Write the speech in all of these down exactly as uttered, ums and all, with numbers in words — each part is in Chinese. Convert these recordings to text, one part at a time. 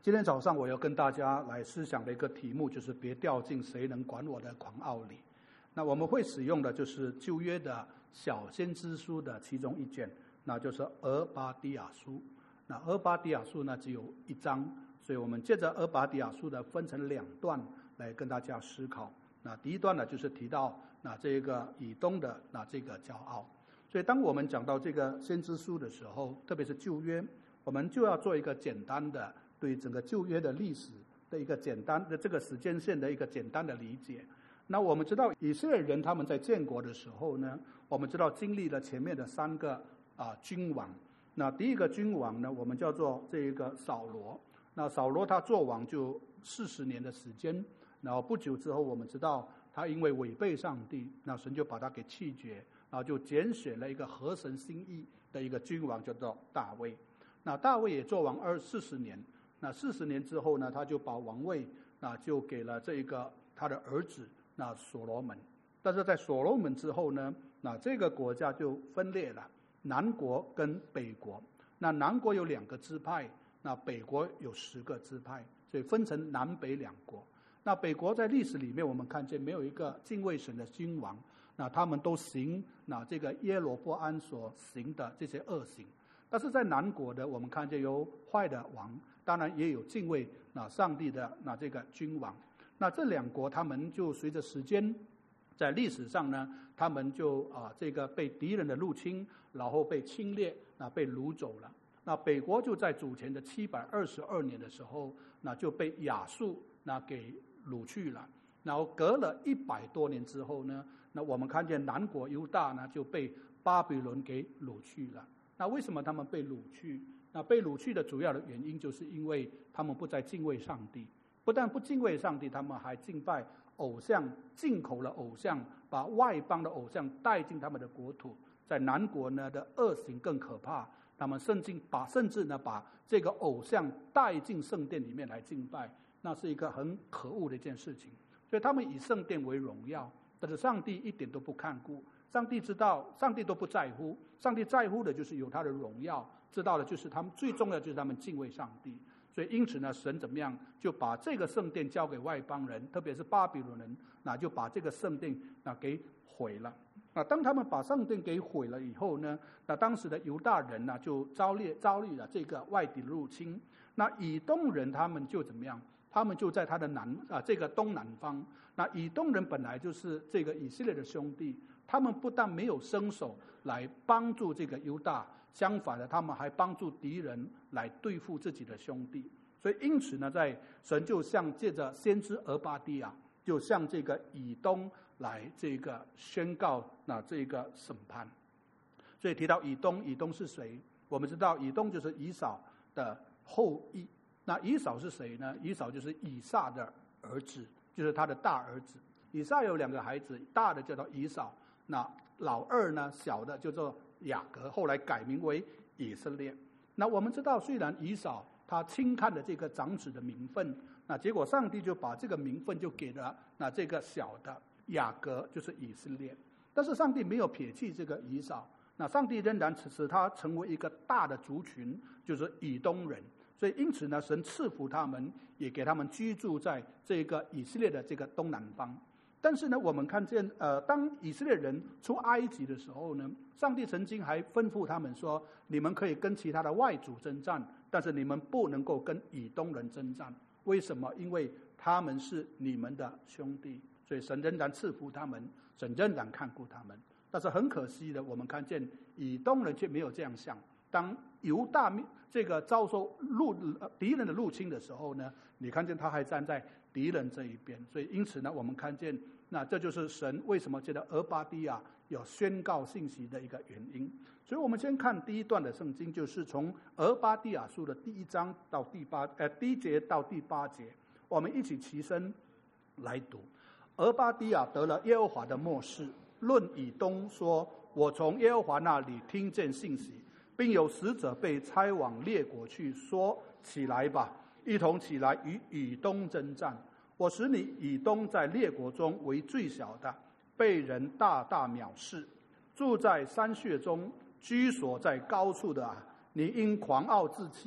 今天早上我要跟大家来思想的一个题目，就是别掉进谁能管我的狂傲里。那我们会使用的就是旧约的小先知书的其中一卷，那就是俄巴底亚书。那俄巴底亚书呢只有一章，所以我们借着俄巴底亚书的分成两段来跟大家思考。那第一段呢就是提到那这个以东的那这个骄傲。所以当我们讲到这个先知书的时候，特别是旧约，我们就要做一个简单的对整个旧约的历史的一个简单的这个时间线的一个简单的理解。那我们知道以色列人他们在建国的时候呢，我们知道经历了前面的三个啊君王。那第一个君王呢，我们叫做这一个扫罗。那扫罗他做王就四十年的时间，然后不久之后我们知道他因为违背上帝，那神就把他给弃绝，然后就拣选了一个合神心意的一个君王，叫做大卫。那大卫也做王二四十年，那四十年之后呢，他就把王位那就给了这一个他的儿子那所罗门。但是在所罗门之后呢，那这个国家就分裂了，南国跟北国。那南国有两个支派，那北国有十个支派，所以分成南北两国。那北国在历史里面我们看见没有一个敬畏神的君王，那他们都行那这个耶罗波安所行的这些恶行。但是在南国的我们看见有坏的王，当然也有敬畏那上帝的那这个君王。那这两国他们就随着时间在历史上呢，他们就啊这个被敌人的入侵，然后被侵略，那被掳走了。那北国就在主前的七百二十二年的时候，那就被亚述那给掳去了。然后隔了一百多年之后呢，那我们看见南国犹大呢就被巴比伦给掳去了。那为什么他们被掳去？那被掳去的主要的原因就是因为他们不再敬畏上帝，不但不敬畏上帝，他们还敬拜偶像，进口了偶像，把外邦的偶像带进他们的国土。在南国呢的恶行更可怕，他们甚至把甚至呢把这个偶像带进圣殿里面来敬拜，那是一个很可恶的一件事情。所以他们以圣殿为荣耀，但是上帝一点都不看顾。上帝知道，上帝都不在乎，上帝在乎的就是有他的荣耀，知道的就是他们最重要的就是他们敬畏上帝。所以因此呢，神怎么样就把这个圣殿交给外邦人，特别是巴比伦人，那就把这个圣殿那给毁了。那当他们把圣殿给毁了以后呢，那当时的犹大人呢就遭遇遭遇了这个外敌入侵。那以东人他们就怎么样？他们就在他的南啊这个东南方。那以东人本来就是这个以色列的兄弟，他们不但没有伸手来帮助这个犹大，相反的，他们还帮助敌人来对付自己的兄弟。所以因此呢，在神就像借着先知俄巴底亚，就向这个以东来这个宣告那这个审判。所以提到以东，以东是谁？我们知道以东就是以扫的后裔。那以扫是谁呢？以扫就是以撒的儿子，就是他的大儿子。以撒有两个孩子，大的叫做以扫，那老二呢，小的叫做雅各，后来改名为以色列。那我们知道，虽然以扫他轻看了这个长子的名分，那结果上帝就把这个名分就给了那这个小的雅各，就是以色列。但是上帝没有撇弃这个以扫，那上帝仍然使他成为一个大的族群，就是以东人。所以因此呢，神赐福他们，也给他们居住在这个以色列的这个东南方。但是呢，我们看见呃，当以色列人出埃及的时候呢，上帝曾经还吩咐他们说，你们可以跟其他的外族征战，但是你们不能够跟以东人征战。为什么？因为他们是你们的兄弟，所以神仍然赐福他们，神仍然看顾他们。但是很可惜的，我们看见以东人却没有这样想。当犹大这个遭受入敌人的入侵的时候呢，你看见他还站在敌人这一边。所以因此呢，我们看见那这就是神为什么觉得俄巴底亚有宣告信息的一个原因。所以我们先看第一段的圣经，就是从俄巴底亚书的第一章到第八呃第一节到第八节，我们一起齐声来读。俄巴底亚得了耶和华的默示，论以东说，我从耶和华那里听见信息，并有使者被差往列国去，说，起来吧，一同起来与以东征战。我使你以东在列国中为最小的，被人大大藐视。住在山穴中，居所在高处的啊，你因狂傲自欺，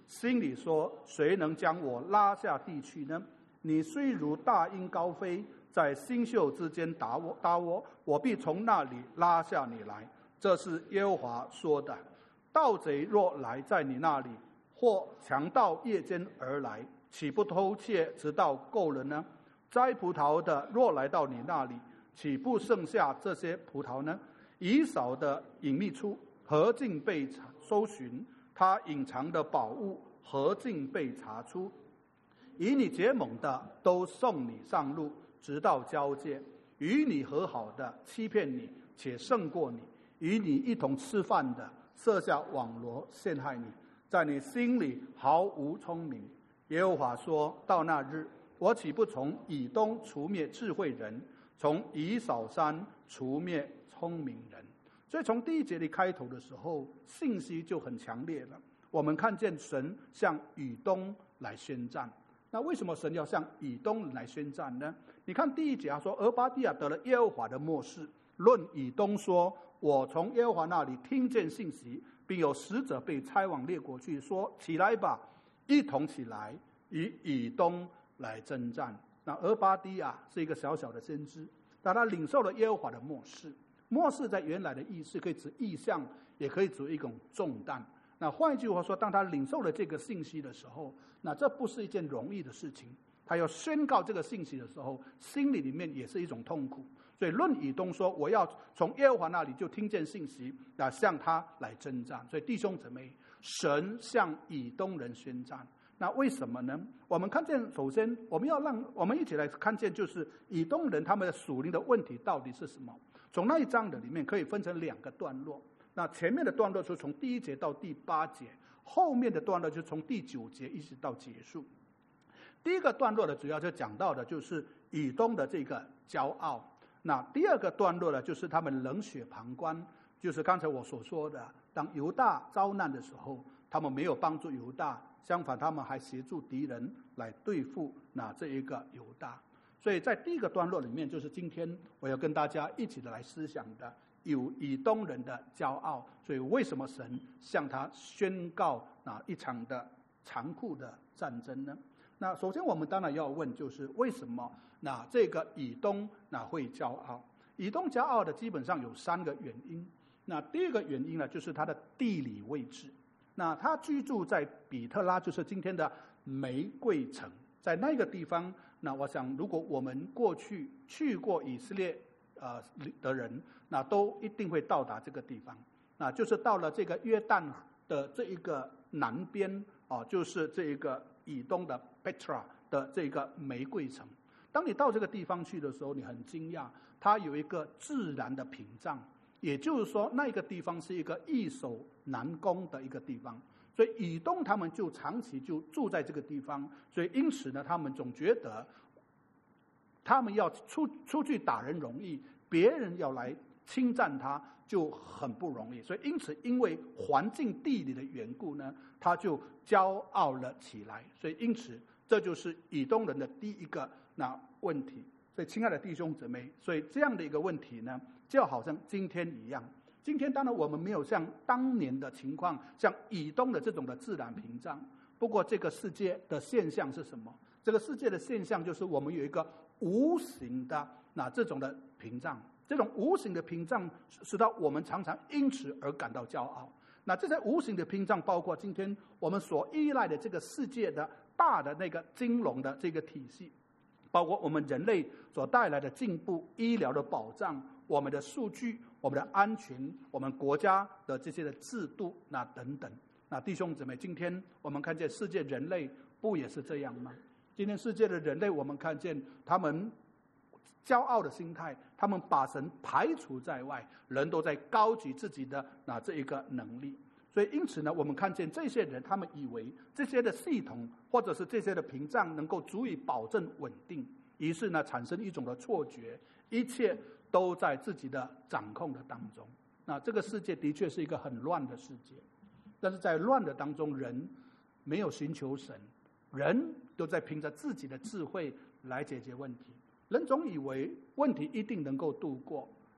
心里说：谁能将我拉下地去呢？你虽如大鹰高飞，在星宿之间打我打我，我必从那里拉下你来。这是耶和华说的。盗贼若来在你那里，或强盗夜间而来，岂不偷窃直到够了呢？摘葡萄的若来到你那里，岂不剩下这些葡萄呢？以扫的隐秘处何竟被搜寻？他隐藏的宝物何竟被查出？与你结盟的都送你上路，直到交界；与你和好的欺骗你，且胜过你；与你一同吃饭的设下网罗陷害你，在你心里毫无聪明。耶和华说：到那日，我岂不从以东除灭智慧人，从以扫山除灭聪明人？所以从第一节里开头的时候，信息就很强烈了。我们看见神向以东来宣战。那为什么神要向以东来宣战呢？你看第一节他说：俄巴底亚得了耶和华的默示，论以东说：我从耶和华那里听见信息，并有使者被差往列国去，说：起来吧，一同起来，与以东来征战。那俄巴底亚是一个小小的先知，但他领受了耶和华的默示。默示在原来的意思可以指意象，也可以指一种重担。那换一句话说，当他领受了这个信息的时候，那这不是一件容易的事情。他要宣告这个信息的时候，心里里面也是一种痛苦。所以论以东说：我要从耶和华那里就听见信息，那向他来征战。所以弟兄姊妹，神向以东人宣战。那为什么呢？我们看见，首先我们要让我们一起来看见，就是以东人他们的属灵的问题到底是什么。从那一章的里面可以分成两个段落。那前面的段落是从第一节到第八节，后面的段落就从第九节一直到结束。第一个段落呢，主要就讲到的就是以东的这个骄傲。那第二个段落呢，就是他们冷血旁观，就是刚才我所说的，当犹大遭难的时候，他们没有帮助犹大，相反他们还协助敌人来对付那这一个犹大。所以在第一个段落里面，就是今天我要跟大家一起的来思想的，有以东人的骄傲。所以为什么神向他宣告那一场的残酷的战争呢？那首先我们当然要问，就是为什么那这个以东那会骄傲？以东骄傲的基本上有三个原因。那第一个原因呢，就是他的地理位置。那他居住在比特拉，就是今天的玫瑰城，在那个地方。那我想，如果我们过去去过以色列呃的人，那都一定会到达这个地方。那就是到了这个约旦的这一个南边啊，就是这一个以东的 Petra 的这个玫瑰城。当你到这个地方去的时候，你很惊讶，它有一个自然的屏障，也就是说，那个地方是一个易守难攻的一个地方。所以以东他们就长期就住在这个地方，所以因此呢，他们总觉得他们要出出去打人容易，别人要来侵占他就很不容易。所以因此，因为环境地理的缘故呢，他就骄傲了起来。所以因此，这就是以东人的第一个那问题。所以亲爱的弟兄姊妹，所以这样的一个问题呢，就好像今天一样。今天当然我们没有像当年的情况，像以东的这种的自然屏障。不过这个世界的现象是什么？这个世界的现象就是我们有一个无形的那这种的屏障。这种无形的屏障使到我们常常因此而感到骄傲。那这些无形的屏障包括今天我们所依赖的这个世界的大的那个金融的这个体系，包括我们人类所带来的进步、医疗的保障、我们的数据、我们的安全、我们国家的这些的制度，那等等。那弟兄姊妹，今天我们看见世界人类不也是这样吗？今天世界的人类，我们看见他们骄傲的心态，他们把神排除在外，人都在高举自己的那这一个能力。所以因此呢，我们看见这些人，他们以为这些的系统或者是这些的屏障能够足以保证稳定，于是呢产生一种的错觉，一切都在自己的掌控的当中。那这个世界的确是一个很乱的世界，但是在乱的当中，人没有寻求神，人都在凭着自己的智慧来解决问题。人总以为问题一定能够度过，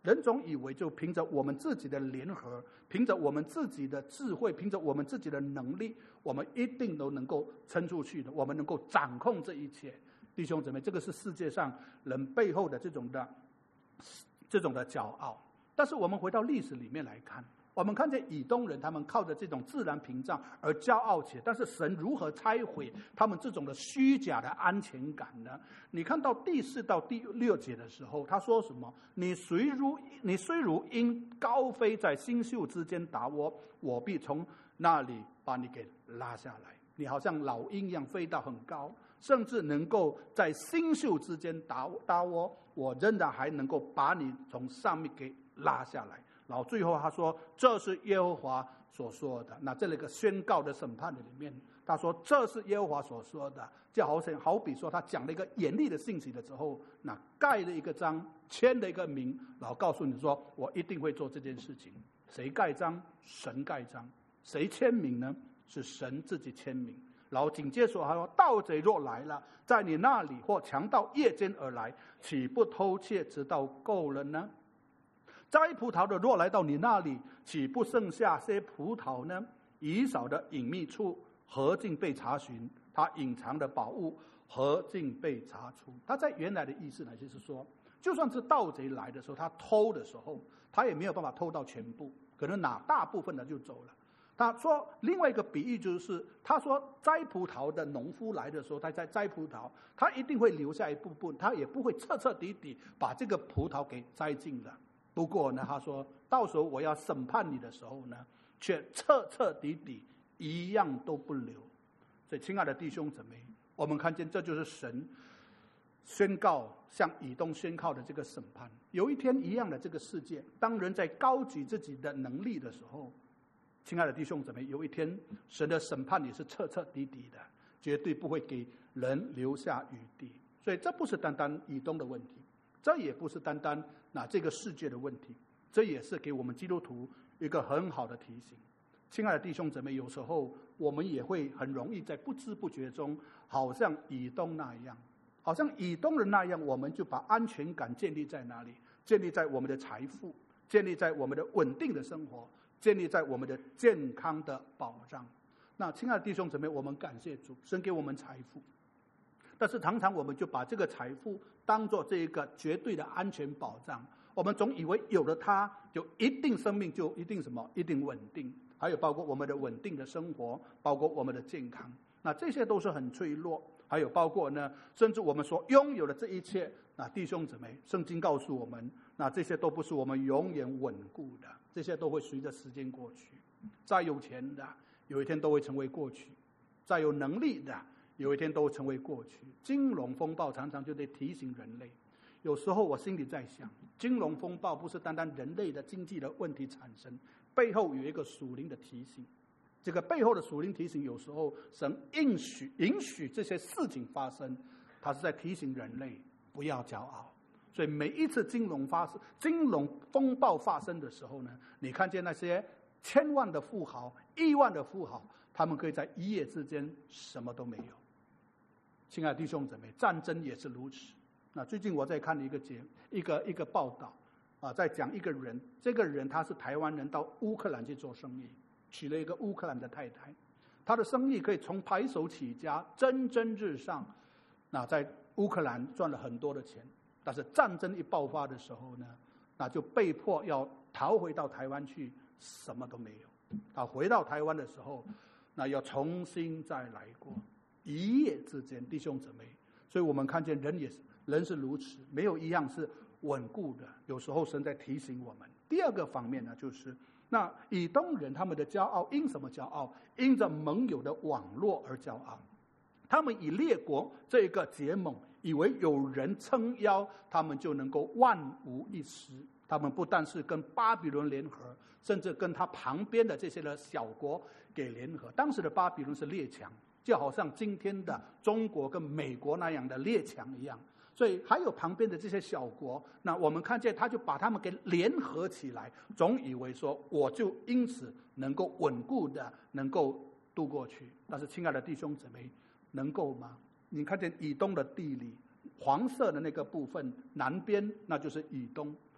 人总以为就凭着我们自己的联合，凭着我们自己的智慧，凭着我们自己的能力，我们一定都能够撑出去的，我们能够掌控这一切。弟兄姊妹，这个是世界上人背后的这种的这种的骄傲。但是我们回到历史里面来看，我们看见以东人他们靠着这种自然屏障而骄傲起来，但是神如何拆毁他们这种的虚假的安全感呢？你看到第四到第六节的时候，他说什么？你虽如你虽如鹰高飞在星宿之间打窝，我必从那里把你给拉下来。你好像老鹰一样飞到很高，甚至能够在星宿之间打打窝，我仍然还能够把你从上面给拉下来。然后最后他说，这是耶和华所说的。那这里个宣告的审判的里面，他说这是耶和华所说的，就好像好比说他讲了一个严厉的信息的时候，那盖了一个章，签了一个名，然后告诉你说我一定会做这件事情。谁盖章？神盖章。谁签名呢？是神自己签名。然后紧接着说，他说盗贼若来了，在你那里或强盗夜间而来，岂不偷窃直到够了呢？摘葡萄的若来到你那里，岂不剩下些葡萄呢？以扫的隐秘处何竟被查询？他隐藏的宝物何竟被查出？他在原来的意思呢，就是说，就算是盗贼来的时候，他偷的时候，他也没有办法偷到全部，可能拿大部分的就走了。他说另外一个比喻就是，他说摘葡萄的农夫来的时候，他在摘葡萄，他一定会留下一部分，他也不会彻彻底底把这个葡萄给摘尽了。不过呢，他说到时候我要审判你的时候呢，却彻彻底底一样都不留。所以亲爱的弟兄姊妹，我们看见这就是神宣告向以东宣告的这个审判。有一天一样的这个世界，当人在高举自己的能力的时候，亲爱的弟兄姊妹，有一天神的审判也是彻彻底底的，绝对不会给人留下余地。所以这不是单单以东的问题，这也不是单单那这个世界的问题，这也是给我们基督徒一个很好的提醒。亲爱的弟兄姊妹，有时候我们也会很容易在不知不觉中，好像以东那样，好像以东人那样，我们就把安全感建立在哪里？建立在我们的财富，建立在我们的稳定的生活，建立在我们的健康的保障。那亲爱的弟兄姊妹，我们感谢主，神给我们财富，但是常常我们就把这个财富当作这一个绝对的安全保障，我们总以为有了它就一定生命就一定什么一定稳定，还有包括我们的稳定的生活，包括我们的健康，那这些都是很脆弱。还有包括呢，甚至我们所拥有的这一切，那弟兄姊妹，圣经告诉我们，那这些都不是我们永远稳固的，这些都会随着时间过去。再有钱的，有一天都会成为过去；再有能力的，有一天都会成为过去。金融风暴常常就得提醒人类。有时候我心里在想，金融风暴不是单单人类的经济的问题产生，背后有一个属灵的提醒。这个背后的属灵提醒，有时候神允许允许这些事情发生，他是在提醒人类不要骄傲。所以每一次金融发生、金融风暴发生的时候呢，你看见那些千万的富豪、亿万的富豪，他们可以在一夜之间什么都没有。亲爱的弟兄姊妹，战争也是如此。那最近我在看一个节一个一个报道啊，在讲一个人，这个人他是台湾人，到乌克兰去做生意，娶了一个乌克兰的太太，他的生意可以从白手起家，蒸蒸日上。那在乌克兰赚了很多的钱，但是战争一爆发的时候呢，那就被迫要逃回到台湾去，什么都没有。他回到台湾的时候，那要重新再来过，一夜之间，弟兄姊妹。所以我们看见人也是人是如此，没有一样是稳固的。有时候神在提醒我们。第二个方面呢，就是那以东人他们的骄傲，因什么骄傲？因着盟友的网络而骄傲。他们以列国这个结盟，以为有人撑腰，他们就能够万无一失。他们不但是跟巴比伦联合，甚至跟他旁边的这些的小国给联合。当时的巴比伦是列强，就好像今天的中国跟美国那样的列强一样。所以还有旁边的这些小国，那我们看见他就把他们给联合起来，总以为说我就因此能够稳固的能够渡过去。但是亲爱的弟兄姊妹，能够吗？你看见以东的地理，黄色的那个部分南边那就是以东，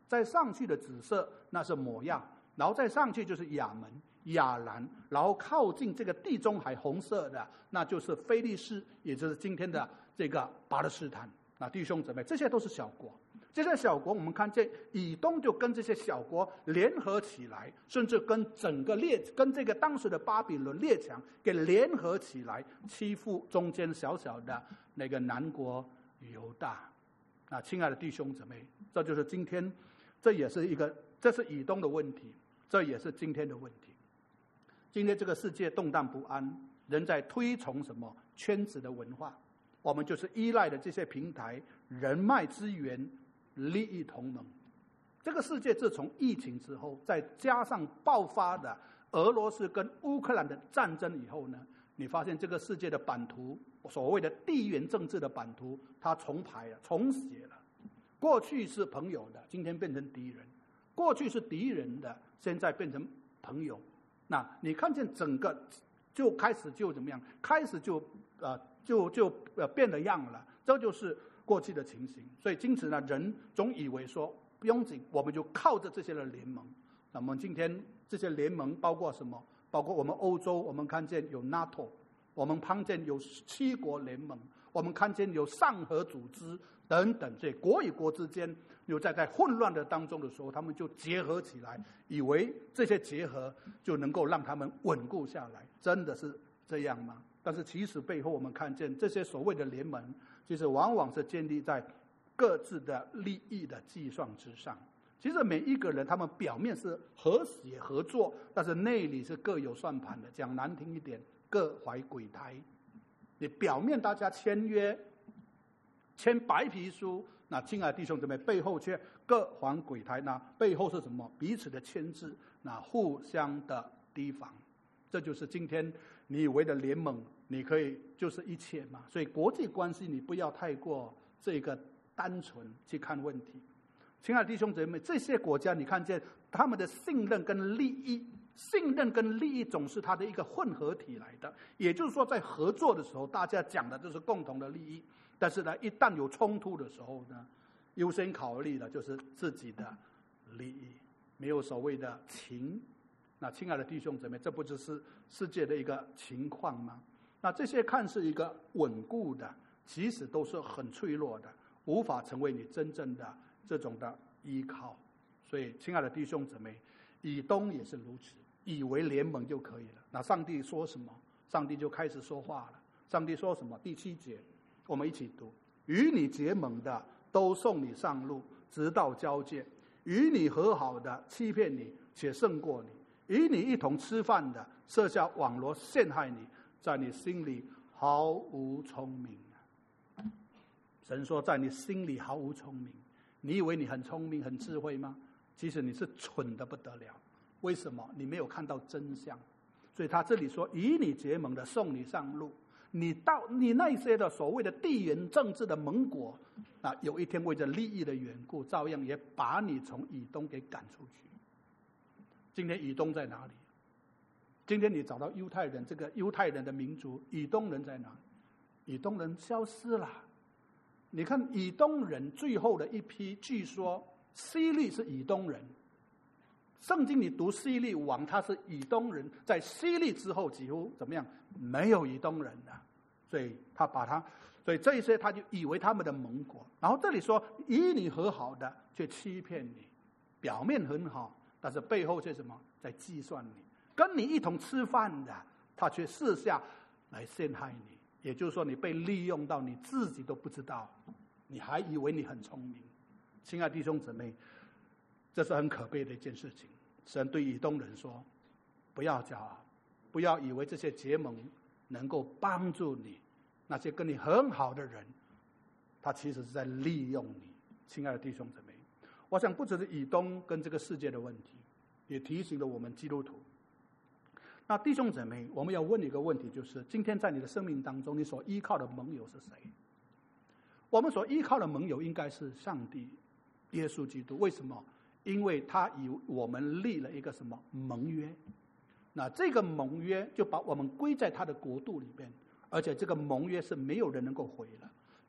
再上去的紫色那是摩亚，然后再上去就是亚门、亚兰，然后靠近这个地中海红色的，那就是非利士，也就是今天的这个巴勒斯坦。那弟兄姊妹，这些都是小国。这些小国我们看见以东就跟这些小国联合起来，甚至跟整个列跟这个当时的巴比伦列强给联合起来，欺负中间小小的那个南国犹大。那亲爱的弟兄姊妹，这就是今天，这也是一个，这是以东的问题，这也是今天的问题。今天这个世界动荡不安，人在推崇什么圈子的文化，我们就是依赖的这些平台、人脉资源、利益同盟。这个世界自从疫情之后，再加上爆发的俄罗斯跟乌克兰的战争以后呢，你发现这个世界的版图，所谓的地缘政治的版图，它重排了、重写了。过去是朋友的，今天变成敌人；过去是敌人的，现在变成朋友。那你看见整个就开始就怎么样？开始就呃就就呃变了样了。这就是过去的情形。所以因此呢，人总以为说不用紧，我们就靠着这些的联盟。那么今天这些联盟包括什么？包括我们欧洲，我们看见有 NATO， 我们看见有七国联盟，我们看见有上合组织等等。所以国与国之间有在在混乱的当中的时候，他们就结合起来，以为这些结合就能够让他们稳固下来。真的是这样吗？但是其实背后我们看见这些所谓的联盟，其实往往是建立在各自的利益的计算之上。其实每一个人他们表面是和谐合作，但是内里是各有算盘的。讲难听一点，各怀鬼胎。你表面大家签约签白皮书，那亲爱的弟兄姊妹，背后却各怀鬼胎。那背后是什么？彼此的牵制，那互相的提防。这就是今天你以为的联盟，你可以就是一切嘛。所以国际关系你不要太过这个单纯去看问题。亲爱的弟兄姊妹，这些国家你看见他们的信任跟利益，信任跟利益总是它的一个混合体来的。也就是说，在合作的时候，大家讲的都是共同的利益，但是呢，一旦有冲突的时候呢，优先考虑的就是自己的利益，没有所谓的情。那亲爱的弟兄姊妹，这不就是世界的一个情况吗？那这些看似一个稳固的，其实都是很脆弱的，无法成为你真正的这种的依靠。所以亲爱的弟兄姊妹，以东也是如此，以为联盟就可以了。那上帝说什么？上帝就开始说话了。上帝说什么？第七节我们一起读：与你结盟的都送你上路，直到交界；与你和好的欺骗你，且胜过你；与你一同吃饭的设下网罗陷害你，在你心里毫无聪明。神说在你心里毫无聪明。你以为你很聪明很智慧吗？其实你是蠢得不得了。为什么？你没有看到真相。所以他这里说与你结盟的送你上路，你到你那些的所谓的地缘政治的盟国，那有一天为着利益的缘故，照样也把你从以东给赶出去。今天以东在哪里？今天你找到犹太人，这个犹太人的民族，以东人在哪里？以东人消失了。你看以东人最后的一批，据说希律是以东人。圣经你读希律王，他是以东人，在希律之后几乎怎么样？没有以东人了。所以他把他，所以这一些他就以为他们的盟国。然后这里说与你和好的却欺骗你，表面很好，但是背后却什么？在计算你。跟你一同吃饭的，他却设下来陷害你。也就是说，你被利用到你自己都不知道，你还以为你很聪明。亲爱的弟兄姊妹，这是很可悲的一件事情。神对以东人说：不要骄傲，不要以为这些结盟能够帮助你。那些跟你很好的人，他其实是在利用你。亲爱的弟兄姊妹，我想不只是以东跟这个世界的问题，也提醒了我们基督徒。那弟兄姊妹，我们要问一个问题，就是今天在你的生命当中，你所依靠的盟友是谁？我们所依靠的盟友应该是上帝，耶稣基督。为什么？因为他与我们立了一个什么盟约？那这个盟约就把我们归在他的国度里边，而且这个盟约是没有人能够毁了。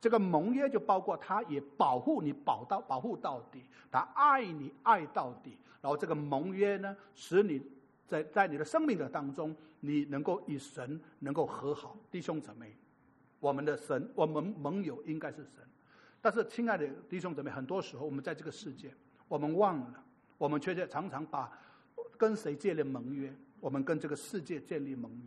这个盟约就包括他也保护你保到保护到底，他爱你爱到底。然后这个盟约呢，使你在在你的生命的当中，你能够与神能够和好。弟兄姊妹，我们的神，我们盟友应该是神。但是亲爱的弟兄姊妹，很多时候我们在这个世界，我们忘了，我们却常常把跟谁建立盟约？我们跟这个世界建立盟约。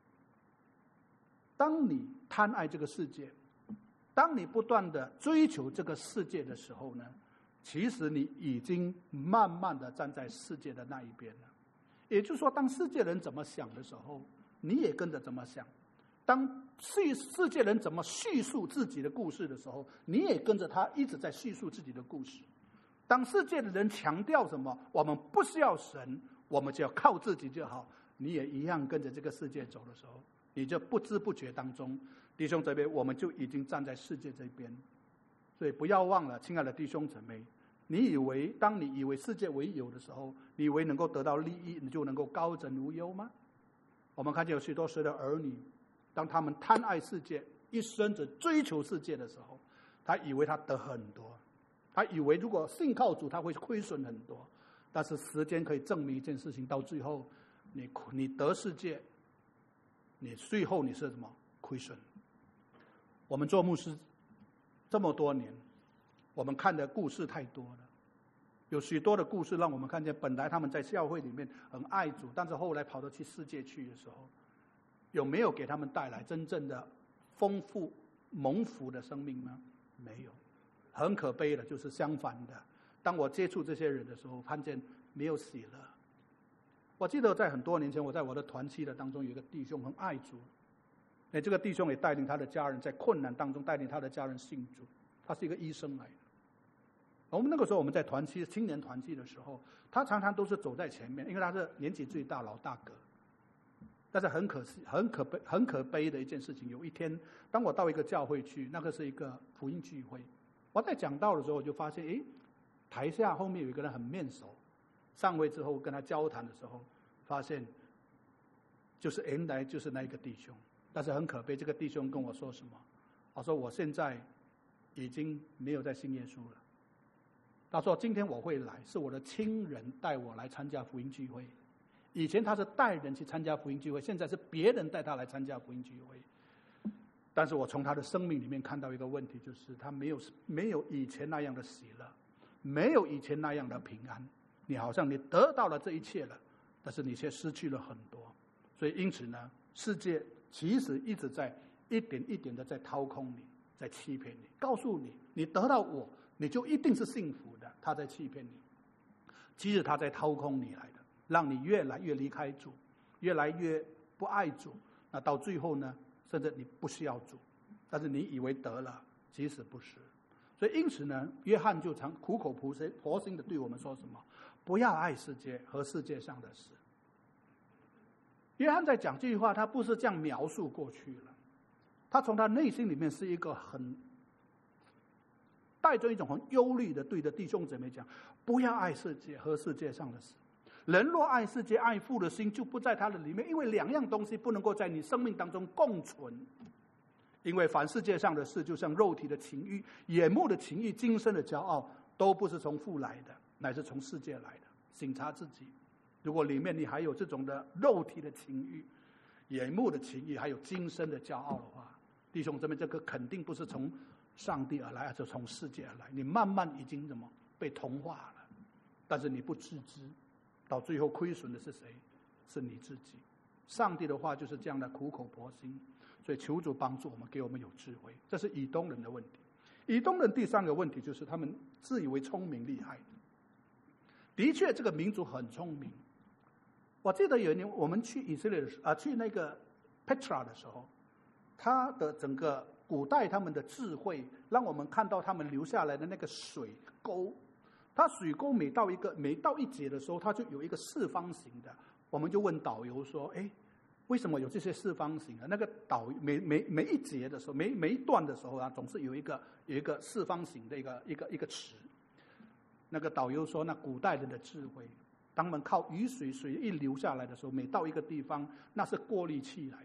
当你贪爱这个世界，当你不断的追求这个世界的时候呢，其实你已经慢慢的站在世界的那一边了。也就是说，当世界人怎么想的时候，你也跟着怎么想；当世世界人怎么叙述自己的故事的时候，你也跟着他一直在叙述自己的故事。当世界的人强调什么，我们不需要神，我们只要靠自己就好，你也一样跟着这个世界走的时候，你就不知不觉当中，弟兄姊妹，我们就已经站在世界这边。所以不要忘了，亲爱的弟兄姊妹，你以为当你以为世界为有的时候，你以为能够得到利益，你就能够高枕无忧吗？我们看见有许多时的儿女，当他们贪爱世界，一生只追求世界的时候，他以为他得很多，他以为如果信靠主他会亏损很多。但是时间可以证明一件事情，到最后你你得世界，你最后你是什么？亏损。我们做牧师这么多年，我们看的故事太多了，有许多的故事让我们看见，本来他们在教会里面很爱主，但是后来跑到去世界去的时候，有没有给他们带来真正的丰富蒙福的生命呢？没有。很可悲的就是相反的，当我接触这些人的时候，看见没有喜乐。我记得在很多年前，我在我的团契的当中有一个弟兄很爱主，哎，这个弟兄也带领他的家人在困难当中带领他的家人信主，他是一个医生来的。我们那个时候我们在团契青年团契的时候，他常常都是走在前面，因为他是年纪最大老大哥。但是很可惜很可悲很可悲的一件事情，有一天当我到一个教会去，那个是一个福音聚会，我在讲道的时候我就发现，诶，台下后面有一个人很面熟，上位之后跟他交谈的时候，发现就是原来就是那一个弟兄。但是很可悲，这个弟兄跟我说什么？我说我现在已经没有在信耶稣了。他说今天我会来，是我的亲人带我来参加福音聚会。以前他是带人去参加福音聚会，现在是别人带他来参加福音聚会。但是我从他的生命里面看到一个问题，就是他没有没有以前那样的喜乐，没有以前那样的平安。你好像你得到了这一切了，但是你却失去了很多。所以因此呢，世界其实一直在一点一点的在掏空你，在欺骗你，告诉你你得到我，你就一定是幸福的。他在欺骗你，其实他在掏空你来的，让你越来越离开主，越来越不爱主。那到最后呢，甚至你不需要主，但是你以为得了，其实不是。所以因此呢，约翰就常苦口婆心婆心的对我们说什么？不要爱世界和世界上的事。约翰在讲这句话，他不是这样描述过去了，他从他内心里面是一个很带着一种很忧虑的对着弟兄姊妹讲，不要爱世界和世界上的事。人若爱世界，爱父的心就不在他的里面，因为两样东西不能够在你生命当中共存。因为凡世界上的事，就像肉体的情欲、眼目的情欲、今生的骄傲，都不是从父来的，乃是从世界来的。省察自己，如果里面你还有这种的肉体的情欲、眼目的情欲，还有今生的骄傲的话，弟兄姊妹，这个肯定不是从上帝而来，而是从世界而来。你慢慢已经怎么被同化了，但是你不自知，到最后亏损的是谁？是你自己。上帝的话就是这样的苦口婆心，所以求主帮助我们，给我们有智慧。这是以东人的问题。以东人第三个问题就是他们自以为聪明厉害。的确，这个民族很聪明。我记得有一年我们去以色列的时候，啊，去那个 Petra 的时候，他的整个古代他们的智慧，让我们看到他们留下来的那个水沟。它水沟每到一个每到一节的时候，它就有一个四方形的。我们就问导游说：“哎，为什么有这些四方形的？那个导每每每一节的时候，每每一段的时候啊，总是有一个有一个四方形的一个一个一个池。”那个导游说，那古代人的智慧，当我们靠雨水水一流下来的时候，每到一个地方，那是过滤器来的，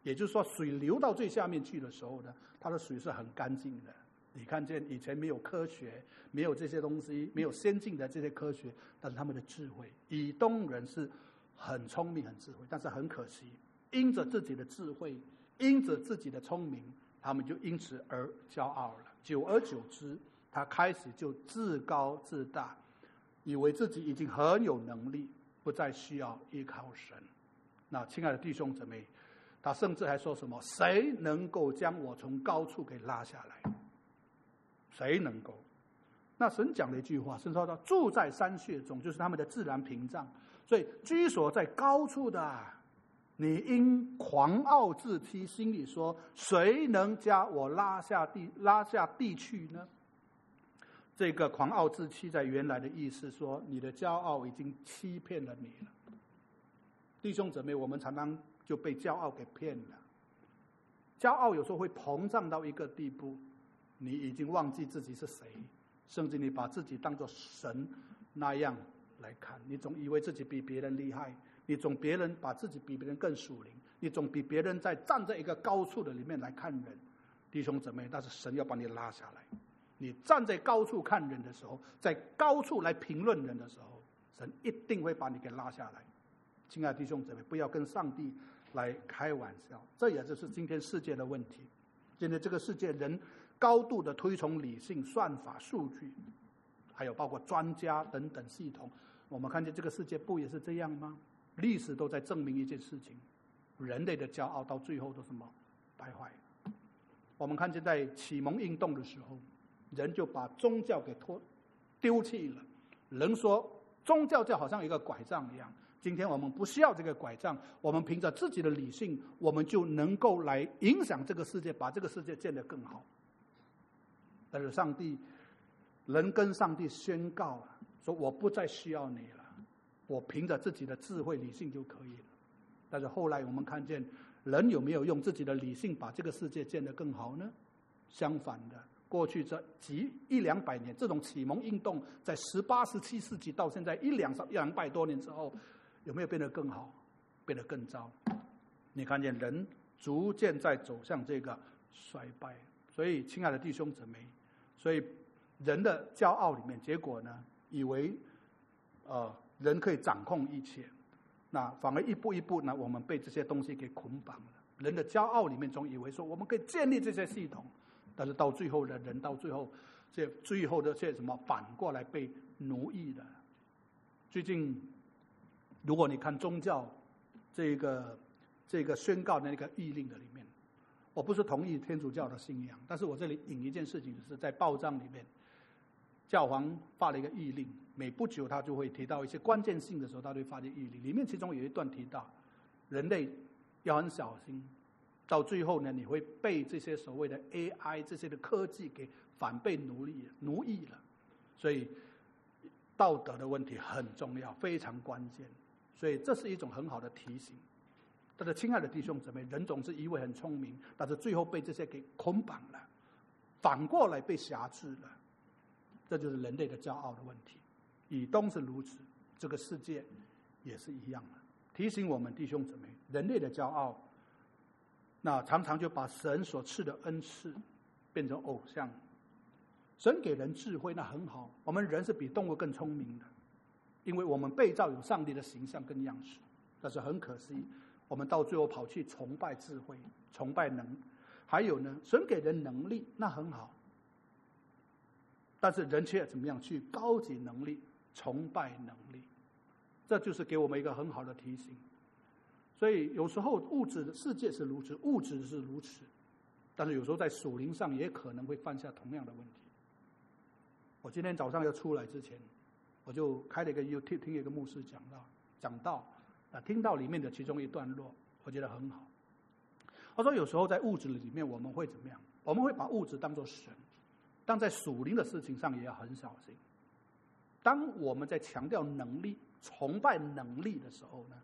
也就是说，水流到最下面去的时候呢，它的水是很干净的。你看见以前没有科学，没有这些东西，没有先进的这些科学，但是他们的智慧，以东人是很聪明、很智慧，但是很可惜，因着自己的智慧，因着自己的聪明，他们就因此而骄傲了。久而久之，他开始就自高自大，以为自己已经很有能力，不再需要依靠神。那亲爱的弟兄姊妹，他甚至还说什么：谁能够将我从高处给拉下来？谁能够？那神讲了一句话，神说到住在山穴中，就是他们的自然屏障。所以居所在高处的，你因狂傲自欺，心里说：谁能将我拉下地拉下地去呢？这个狂傲自欺在原来的意思说，你的骄傲已经欺骗了你了。弟兄姊妹，我们常常就被骄傲给骗了。骄傲有时候会膨胀到一个地步，你已经忘记自己是谁，甚至你把自己当作神那样来看，你总以为自己比别人厉害，你总别人把自己比别人更属灵，你总比别人在站在一个高处的里面来看人。弟兄姊妹，但是神要把你拉下来。你站在高处看人的时候，在高处来评论人的时候，神一定会把你给拉下来。亲爱的弟兄姊妹，不要跟上帝来开玩笑，这也就是今天世界的问题。今天这个世界人高度的推崇理性、算法、数据，还有包括专家等等系统。我们看见这个世界不也是这样吗？历史都在证明一件事情：人类的骄傲到最后都什么败坏。我们看见在启蒙运动的时候，人就把宗教给拖丢弃了。人说宗教就好像一个拐杖一样，今天我们不需要这个拐杖，我们凭着自己的理性，我们就能够来影响这个世界，把这个世界建得更好。但是上帝，人跟上帝宣告了，说我不再需要你了，我凭着自己的智慧理性就可以了。但是后来我们看见，人有没有用自己的理性把这个世界建得更好呢？相反的，过去这几一两百年，这种启蒙运动在十八、十七世纪到现在一两两百多年之后，有没有变得更好？变得更糟？你看见人逐渐在走向这个衰败。所以，亲爱的弟兄姊妹，所以人的骄傲里面，结果呢，以为呃人可以掌控一切，那反而一步一步呢，我们被这些东西给捆绑了。人的骄傲里面总以为说我们可以建立这些系统，但是到最后的人到最后，这最后的这什么反过来被奴役的。最近，如果你看宗教这个这个宣告的那个谕令的里面，我不是同意天主教的信仰，但是我这里引一件事情，就是在报章里面，教皇发了一个谕令，每不久他就会提到一些关键性的时候，他就会发这谕令，里面其中有一段提到，人类要很小心，到最后呢，你会被这些所谓的 A I 这些的科技给反被奴役奴役了。所以道德的问题很重要，非常关键。所以这是一种很好的提醒。但是亲爱的弟兄姊妹，人总是以为很聪明，但是最后被这些给捆绑了，反过来被辖制了。这就是人类的骄傲的问题。以东是如此，这个世界也是一样的。提醒我们弟兄姊妹，人类的骄傲，那常常就把神所赐的恩赐变成偶像。神给人智慧，那很好，我们人是比动物更聪明的，因为我们被造有上帝的形象跟样式。但是很可惜，我们到最后跑去崇拜智慧，崇拜能。还有呢，神给人能力，那很好，但是人却怎么样去高级能力，崇拜能力。这就是给我们一个很好的提醒。所以有时候物质的世界是如此，物质是如此，但是有时候在属灵上也可能会犯下同样的问题。我今天早上要出来之前，我就开了一个 YouTube 听一个牧师讲到讲到啊，听到里面的其中一段落，我觉得很好。他说有时候在物质里面我们会怎么样？我们会把物质当作神，但在属灵的事情上也要很小心。当我们在强调能力、崇拜能力的时候呢，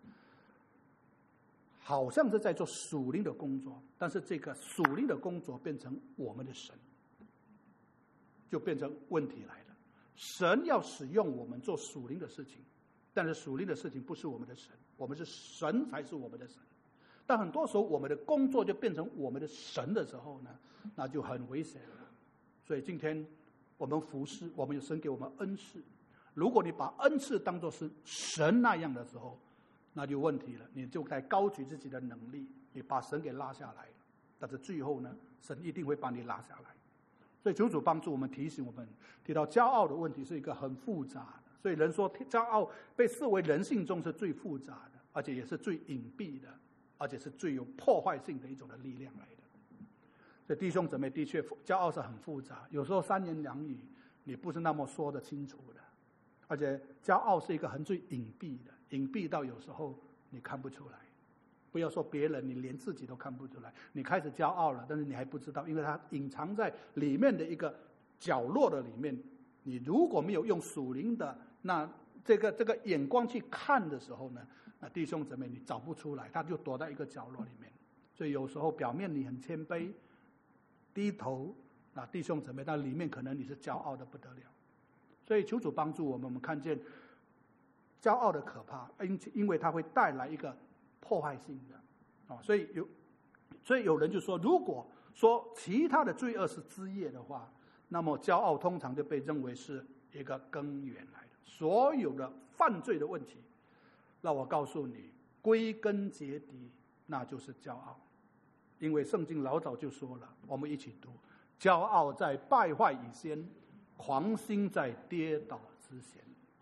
好像是在做属灵的工作，但是这个属灵的工作变成我们的神，就变成问题来了。神要使用我们做属灵的事情，但是属灵的事情不是我们的神，我们是神才是我们的神。 但很多时候我们的工作就变成我们的神的时候呢，那就很危险了。所以今天我们服侍，我们有神给我们恩赐，如果你把恩赐当作是神那样的时候，那就问题了，你就该高举自己的能力，你把神给拉下来了，但是最后呢，神一定会把你拉下来。所以求主帮助我们，提醒我们，提到骄傲的问题是一个很复杂的。所以人说骄傲被视为人性中是最复杂的，而且也是最隐蔽的，而且是最有破坏性的一种的力量来的。所以弟兄姊妹，的确骄傲是很复杂，有时候三言两语你不是那么说得清楚的，而且骄傲是一个很最隐蔽的，隐蔽到有时候你看不出来。不要说别人，你连自己都看不出来。你开始骄傲了，但是你还不知道，因为它隐藏在里面的一个角落的里面。你如果没有用属灵的那这个这个眼光去看的时候呢，那弟兄姊妹你找不出来，他就躲在一个角落里面。所以有时候表面你很谦卑，低头，那弟兄姊妹，但里面可能你是骄傲的不得了。所以求主帮助我们，我们看见骄傲的可怕，因因为它会带来一个破坏性的啊，所以有，所以有人就说，如果说其他的罪恶是枝叶的话，那么骄傲通常就被认为是一个根源来的。所有的犯罪的问题，那我告诉你，归根结底那就是骄傲，因为圣经老早就说了，我们一起读：骄傲在败坏以先，狂心在跌倒之前。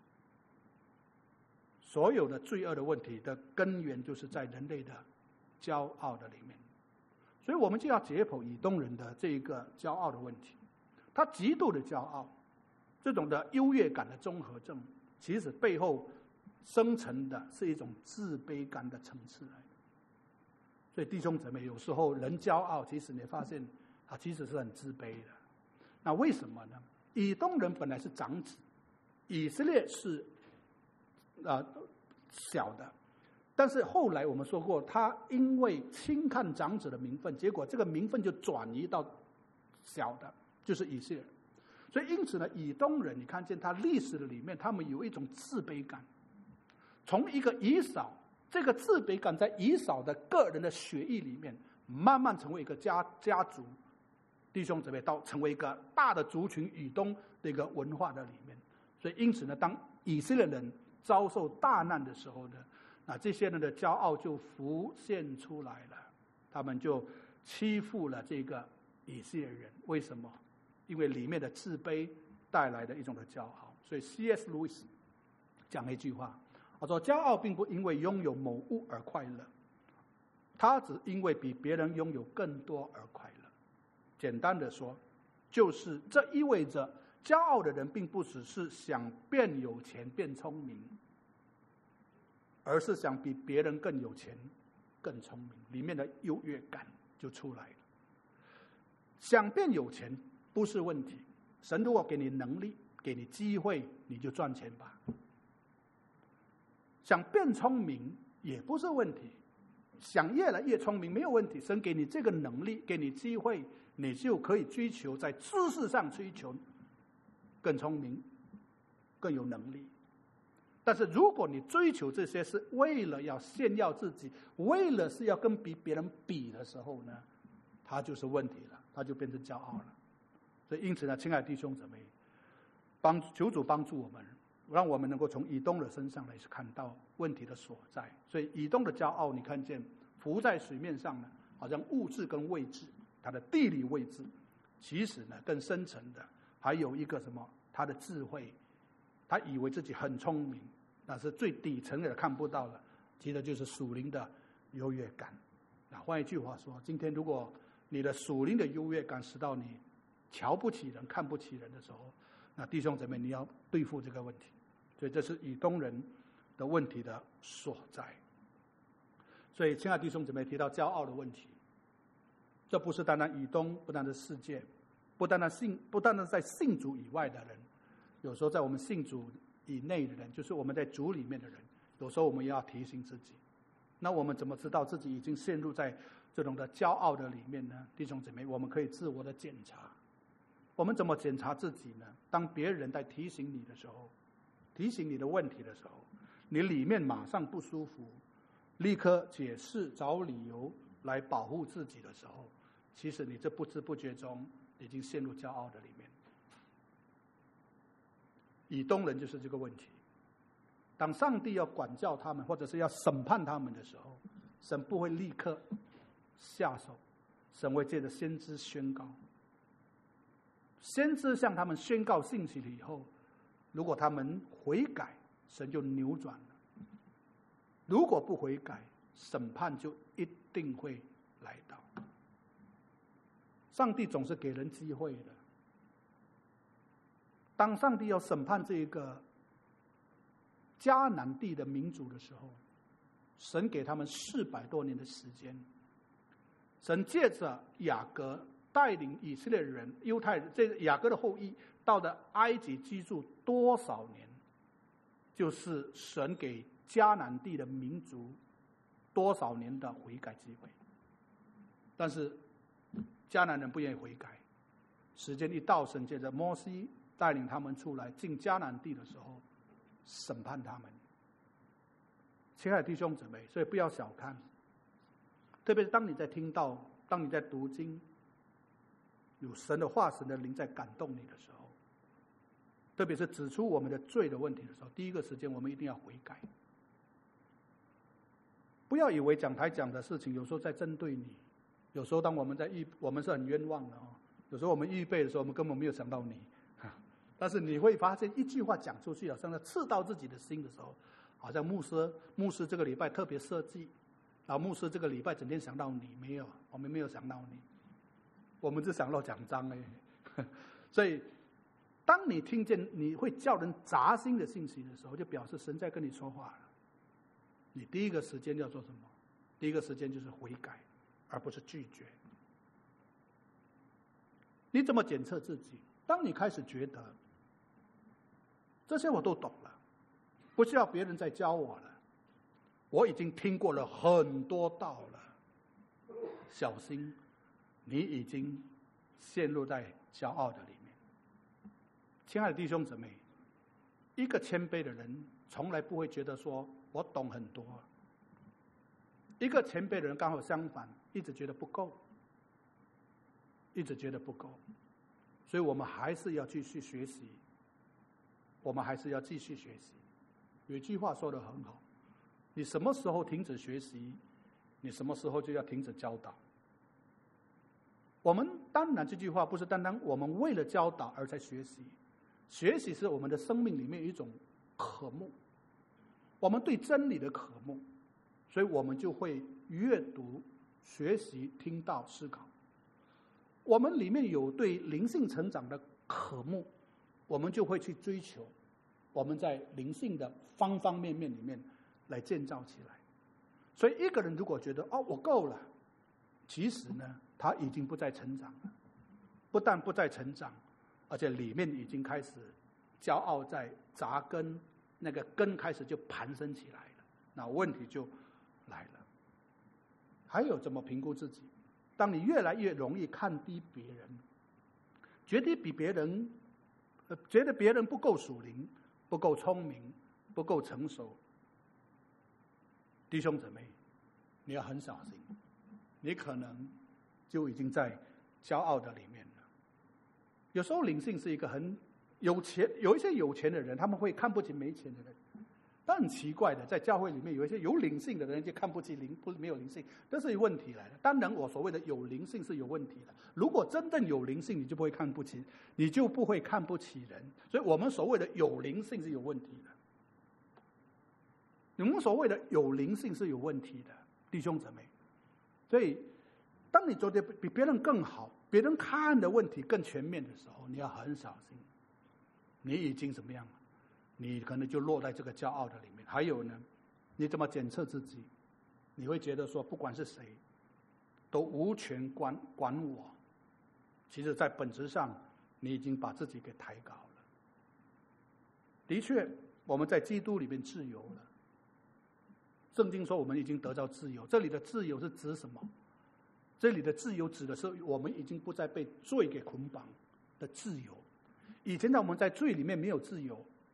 所有的罪恶的问题的根源就是在人类的骄傲的里面，所以我们就要解剖以东人的这一个骄傲的问题。他极度的骄傲，这种的优越感的综合症，其实背后生成的是一种自卑感的层次来的。所以弟兄姊妹，有时候人骄傲，其实你发现他其实是很自卑的。那为什么呢？以东人本来是长子，以色列是呃小的，但是后来我们说过，他因为轻看长子的名分，结果这个名分就转移到小的，就是以色列。所以因此呢，以东人你看见他历史的里面，他们有一种自卑感，从一个以扫，这个自卑感在以扫的个人的血液里面，慢慢成为一个家家族弟兄姊妹，到成为一个大的族群以东的一个文化的里面。所以因此呢，当以色列人遭受大难的时候呢，那这些人的骄傲就浮现出来了，他们就欺负了这个以色列人。为什么？因为里面的自卑带来的一种的骄傲。所以 C S 路易斯讲了一句话，他说：骄傲并不因为拥有某物而快乐，他只因为比别人拥有更多而快乐。简单的说，就是这意味着骄傲的人并不只是想变有钱变聪明，而是想比别人更有钱更聪明，里面的优越感就出来了。想变有钱不是问题，神如果给你能力给你机会，你就赚钱吧。想变聪明也不是问题，想越来越聪明没有问题，神给你这个能力给你机会，你就可以追求在知识上追求更聪明更有能力。但是如果你追求这些是为了要炫耀自己，为了是要跟比别人比的时候呢，它就是问题了，它就变成骄傲了。所以因此呢，亲爱的弟兄姊妹，帮求主帮助我们，让我们能够从以东的身上来看到问题的所在。所以以东的骄傲，你看见浮在水面上呢，好像物质跟位置，它的地理位置，其实呢更深层的还有一个什么？他的智慧，他以为自己很聪明，但是最底层的看不到了，其实就是属灵的优越感。那换一句话说，今天如果你的属灵的优越感使到你瞧不起人、看不起人的时候，那弟兄姊妹，你要对付这个问题。所以这是以东人的问题的所在。所以亲爱的弟兄姊妹，提到骄傲的问题，这不是单单以东，不单是世界，不单单信，不单单在信主以外的人，有时候在我们信主以内的人，就是我们在主里面的人，有时候我们也要提醒自己。那我们怎么知道自己已经陷入在这种的骄傲的里面呢？弟兄姊妹，我们可以自我的检查。我们怎么检查自己呢？当别人在提醒你的时候，提醒你的问题的时候，你里面马上不舒服， 立刻解释找理由来保护自己的时候，其实你这不知不觉中已经陷入骄傲的里面。以东人就是这个问题。当上帝要管教他们，或者是要审判他们的时候，神不会立刻下手，神会借着先知宣告。先知向他们宣告信息了以后，如果他们悔改，神就扭转了；如果不悔改，审判就一定会来到。上帝总是给人机会的。当上帝要审判这一个迦南地的民族的时候，神给他们四百多年的时间。神借着雅各带领以色列人、犹太人，这雅各的后裔到了埃及居住多少年，就是神给迦南地的民族多少年的悔改机会。但是迦南人不愿意悔改，时间一到，神借着摩西带领他们出来进迦南地的时候，审判他们。亲爱的弟兄姊妹，所以不要小看，特别是当你在听到、当你在读经，有神的话、神的灵在感动你的时候，特别是指出我们的罪的问题的时候，第一个时间我们一定要悔改。不要以为讲台讲的事情有时候在针对你，有时候当我们在预，我们是很冤枉的哦。有时候我们预备的时候，我们根本没有想到你。但是你会发现，一句话讲出去，好像刺到自己的心的时候，好像牧师牧师这个礼拜特别设计，然后牧师这个礼拜整天想到你，没有，我们没有想到你，我们只想到奖章哎。所以，当你听见你会叫人扎心的信息的时候，就表示神在跟你说话了。你第一个时间要做什么？第一个时间就是悔改，而不是拒绝。你怎么检测自己？当你开始觉得这些我都懂了，不需要别人再教我了，我已经听过了很多道了，小心，你已经陷入在骄傲的里面。亲爱的弟兄姊妹，一个谦卑的人从来不会觉得说我懂很多，一个谦卑的人刚好相反，一直觉得不够，一直觉得不够。所以我们还是要继续学习，我们还是要继续学习。有一句话说得很好，你什么时候停止学习，你什么时候就要停止教导。我们当然这句话不是单单我们为了教导而在学习，学习是我们的生命里面有一种渴慕，我们对真理的渴慕，所以我们就会阅读、学习、听到、思考。我们里面有对灵性成长的渴慕，我们就会去追求，我们在灵性的方方面面里面来建造起来。所以一个人如果觉得哦我够了，其实呢他已经不再成长了，不但不再成长，而且里面已经开始骄傲在扎根，那个根开始就盘生起来了，那问题就来了。还有怎么评估自己？当你越来越容易看低别人，觉得比别人，呃，觉得别人不够属灵、不够聪明、不够成熟，弟兄姊妹，你要很小心，你可能就已经在骄傲的里面了。有时候灵性是一个很有钱，有一些有钱的人，他们会看不起没钱的人。但很奇怪的，在教会里面有一些有灵性的人就看不起灵，不是没有灵性，这是一个问题来的。当然，我所谓的有灵性是有问题的。如果真正有灵性，你就不会看不起，你就不会看不起人。所以我们所谓的有灵性是有问题的。我们所谓的有灵性是有问题的，弟兄姊妹。所以，当你觉得比别人更好，别人看的问题更全面的时候，你要很小心，你已经怎么样了？你可能就落在这个骄傲的里面。还有呢，你怎么检测自己？你会觉得说，不管是谁，都无权管管我。其实，在本质上，你已经把自己给抬高了。的确，我们在基督里面自由了。圣经说，我们已经得到自由。这里的自由是指什么？这里的自由指的是我们已经不再被罪给捆绑的自由。以前呢，我们在罪里面没有自由。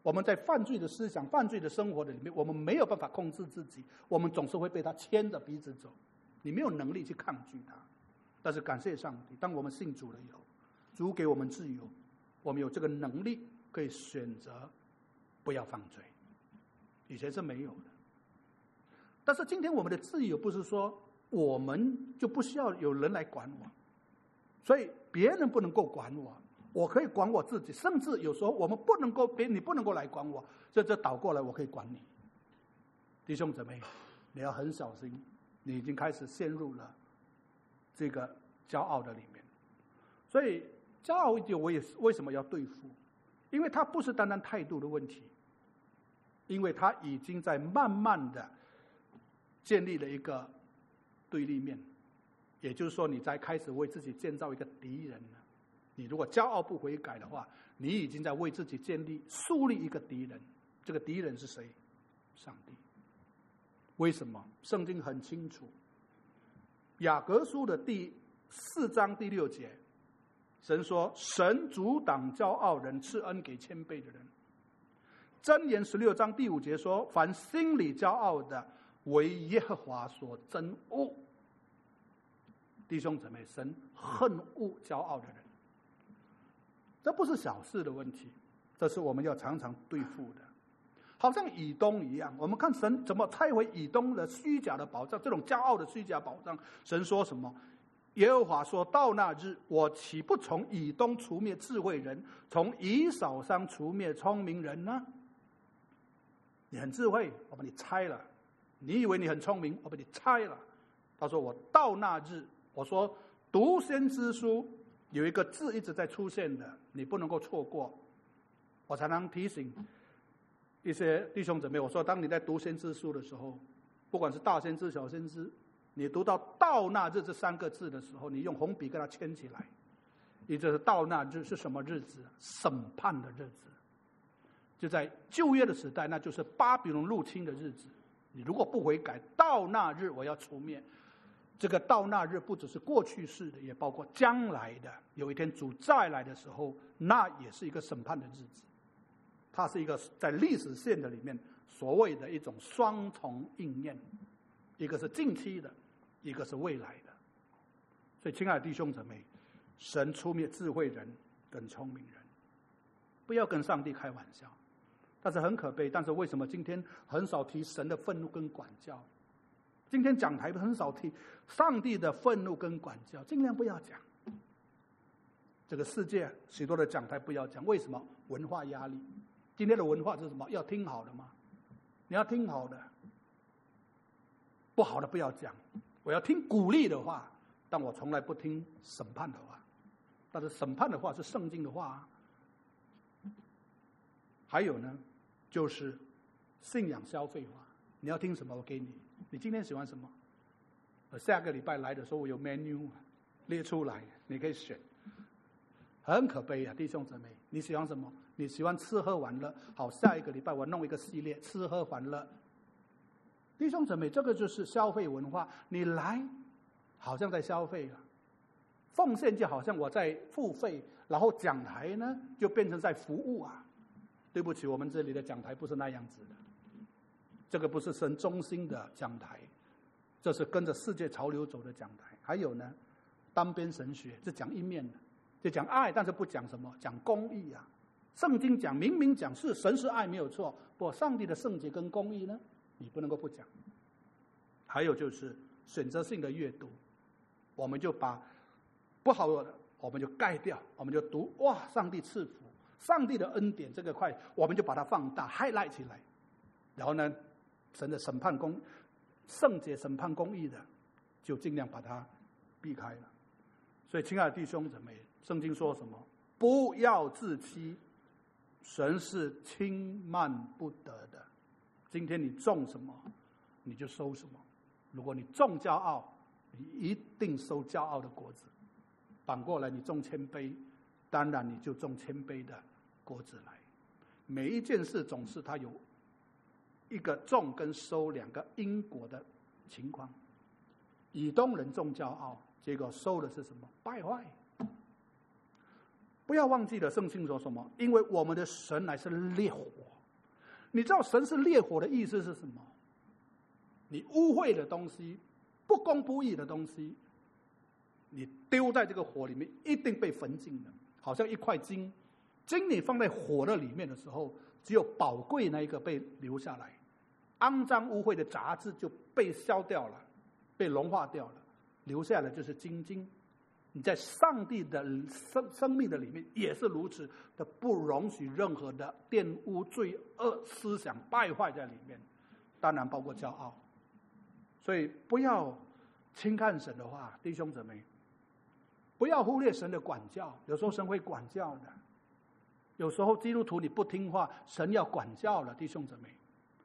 我们在犯罪的思想、犯罪的生活的里面，我们没有办法控制自己，我们总是会被他牵着鼻子走，你没有能力去抗拒他。但是感谢上帝，当我们信主了以后，主给我们自由，我们有这个能力可以选择不要犯罪，以前是没有的。但是今天我们的自由不是说我们就不需要有人来管我，所以别人不能够管我，我可以管我自己，甚至有时候我们不能够，别你不能够来管我，这这倒过来我可以管你。弟兄姊妹，你要很小心，你已经开始陷入了这个骄傲的里面。所以骄傲一点，我也为什么要对付？因为它不是单单态度的问题，因为它已经在慢慢的建立了一个对立面，也就是说，你在开始为自己建造一个敌人了。你如果骄傲不悔改的话，你已经在为自己建立、树立一个敌人。这个敌人是谁？上帝。为什么？圣经很清楚，雅各书的第四章第六节，神说：“神阻挡骄傲人，赐恩给谦卑的人。”箴言十六章第五节说：“凡心里骄傲的，为耶和华所憎恶。”弟兄姊妹，神恨恶骄傲的人，这不是小事的问题，这是我们要常常对付的。好像以东一样，我们看神怎么拆毁以东的虚假的宝藏，这种骄傲的虚假宝藏。神说什么？耶和华说：“到那日，我岂不从以东除灭智慧人，从以扫上除灭聪明人呢？”你很智慧，我把你拆了；你以为你很聪明，我把你拆了。他说：“我到那日。”我说读先知书有一个字一直在出现的，你不能够错过。我常常提醒一些弟兄姊妹，我说当你在读先知书的时候，不管是大先知小先知，你读到到那日这三个字的时候，你用红笔跟它牵起来。也就是到那日是什么日子？审判的日子。就在旧约的时代，那就是巴比伦入侵的日子。你如果不悔改，到那日我要除灭。这个到那日不只是过去式的，也包括将来的。有一天主再来的时候，那也是一个审判的日子。它是一个在历史线的里面所谓的一种双重应验，一个是近期的，一个是未来的。所以亲爱的弟兄姊妹，神出灭智慧人跟聪明人，不要跟上帝开玩笑。但是很可悲，但是为什么今天很少提神的愤怒跟管教？今天讲台很少提上帝的愤怒跟管教，尽量不要讲。这个世界许多的讲台不要讲，为什么？文化压力。今天的文化是什么？要听好的吗？你要听好的，不好的不要讲。我要听鼓励的话，但我从来不听审判的话。但是审判的话是圣经的话。还有呢，就是信仰消费化。你要听什么？我给你。你今天喜欢什么？我下个礼拜来的时候，我有 menu 列出来，你可以选。很可悲啊，弟兄姊妹，你喜欢什么？你喜欢吃喝玩乐，好，下一个礼拜我弄一个系列吃喝玩乐。弟兄姊妹，这个就是消费文化。你来，好像在消费了；奉献就好像我在付费，然后讲台呢就变成在服务啊。对不起，我们这里的讲台不是那样子的。这个不是神中心的讲台，这是跟着世界潮流走的讲台。还有呢，单边神学是讲一面的，就讲爱，但是不讲什么，讲公义啊。圣经讲明明讲是神是爱没有错，不过上帝的圣洁跟公义呢，你不能够不讲。还有就是选择性的阅读，我们就把不好的我们就盖掉，我们就读哇，上帝赐福，上帝的恩典这个块，我们就把它放大 highlight 起来，然后呢，神的审判公圣洁审判公义的，就尽量把它避开了。所以亲爱的弟兄姊妹，圣经说什么？不要自欺，神是轻慢不得的。今天你种什么，你就收什么。如果你种骄傲，你一定收骄傲的果子。反过来，你种谦卑，当然你就种谦卑的果子来。每一件事总是它有一个种跟收两个因果的情况。以东人种骄傲，结果收的是什么？败坏。不不要忘记了圣经说什么？因为我们的神乃是烈火。你知道神是烈火的意思是什么？你污秽的东西、不公不义的东西，你丢在这个火里面，一定被焚尽的。好像一块金，金你放在火的里面的时候，只有宝贵那一个被留下来，肮脏污秽的杂质就被消掉了，被融化掉了，留下的就是精金。你在上帝的生生命的里面也是如此的，不容许任何的玷污、罪恶思想败坏在里面，当然包括骄傲。所以不要轻看神的话，弟兄姊妹，不要忽略神的管教。有时候神会管教的，有时候基督徒你不听话，神要管教了，弟兄姊妹。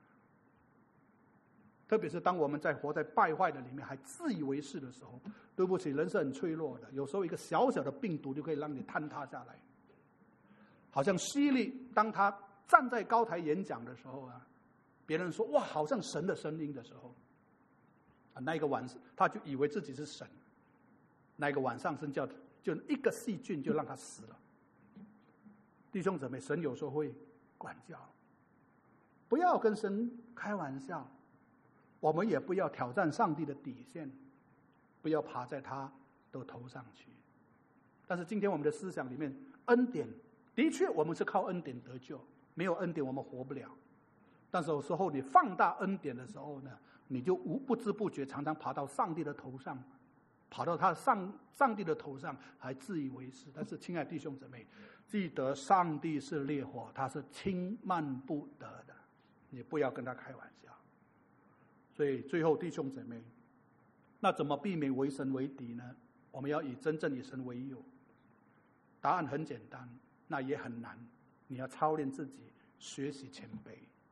特别是当我们在活在败坏的里面还自以为是的时候，对不起，人是很脆弱的，有时候一个小小的病毒就可以让你坍塌下来。好像希利当他站在高台演讲的时候啊，别人说哇好像神的声音的时候啊，那一个晚上他就以为自己是神，那一个晚上神叫就一个细菌就让他死了。弟兄姊妹，神有时候会管教，不要跟神开玩笑，我们也不要挑战上帝的底线，不要爬在他的头上去。但是今天我们的思想里面，恩典的确我们是靠恩典得救，没有恩典我们活不了。但是有时候你放大恩典的时候呢，你就无不知不觉常常爬到上帝的头上，跑到他上上帝的头上，还自以为是。但是亲爱的弟兄姊妹，记得上帝是烈火，他是轻慢不得的，你不要跟他开玩笑。所以最后弟兄姊妹，那怎么避免为神为敌呢？我们要以真正以神为友。答案很简单，那也很难，你要操练自己，学习谦卑。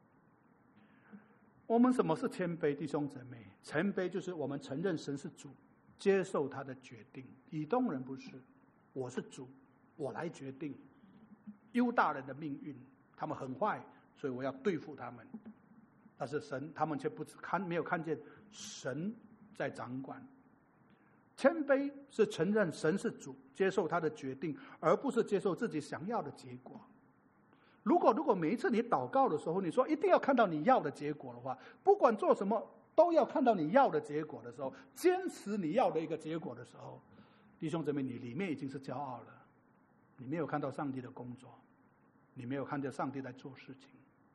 我们什么是谦卑？弟兄姊妹，谦卑就是我们承认神是主，接受他的决定。以东人不是，我是主，我来决定犹大人的命运，他们很坏，所以我要对付他们。但是神他们却不看没有看见神在掌管。谦卑是承认神是主，接受他的决定，而不是接受自己想要的结果。如果如果每一次你祷告的时候，你说一定要看到你要的结果的话，不管做什么都要看到你要的结果的时候，坚持你要的一个结果的时候，弟兄姊妹，你里面已经是骄傲了，你没有看到上帝的工作，你没有看到上帝在做事情。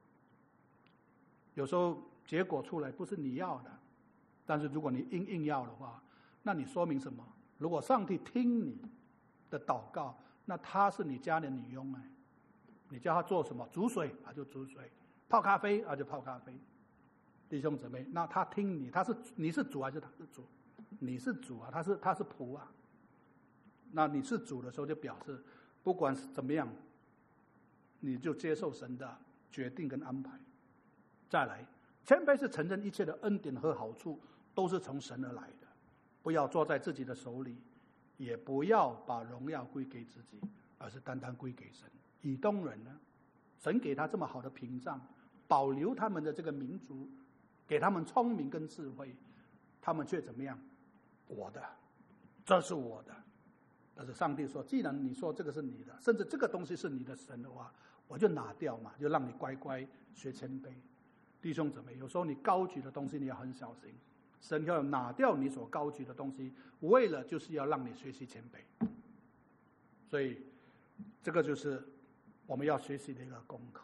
有时候结果出来不是你要的，但是如果你硬硬要的话，那你说明什么？如果上帝听你的祷告，那他是你家的女佣哎，你叫他做什么？煮水啊就煮水，泡咖啡啊就泡咖啡。弟兄姊妹，那他听你，他是你是主还是他是主？你是主啊，他是他是仆啊。那你是主的时候，就表示不管是怎么样，你就接受神的决定跟安排。再来，谦卑是承认一切的恩典和好处都是从神而来的，不要坐在自己的手里，也不要把荣耀归给自己，而是单单归给神。以东人呢，神给他这么好的屏障，保留他们的这个民族，给他们聪明跟智慧，他们却怎么样？我的，这是我的。但是上帝说，既然你说这个是你的，甚至这个东西是你的神的话，我就拿掉嘛，就让你乖乖学谦卑。弟兄姊妹，有时候你高举的东西你要很小心，神要拿掉你所高举的东西，为了就是要让你学习谦卑。所以这个就是我们要学习的一个功课。